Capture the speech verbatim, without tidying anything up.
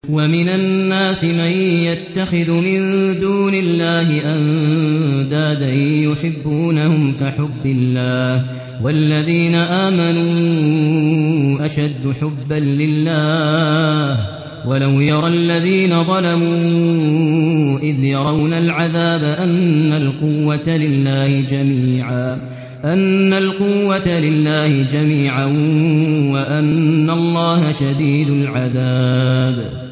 ومن الناس من يتخذ من دون الله أندادا يحبونهم كحب الله والذين آمنوا أشد حبا لله ولو يرى الذين ظلموا إذ يرون العذاب أن القوة لله جميعا أن القوة لله جميعا وأن الله شديد العذاب